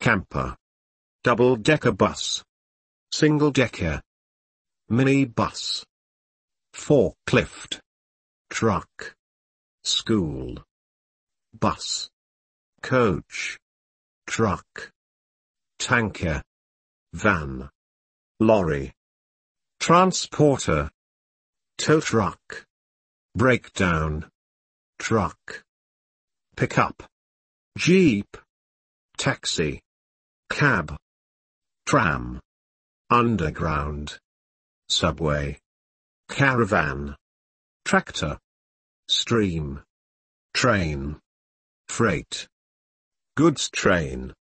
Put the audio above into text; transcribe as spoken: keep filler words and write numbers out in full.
camper, double-decker bus, single-decker, minibus, forklift, truck, school, bus, coach, truck, tanker, van, lorry, transporter, tow truck, breakdown, truck, pickup, jeep, taxi, cab, tram, underground, subway, caravan, tractor, stream, train, freight, goods train,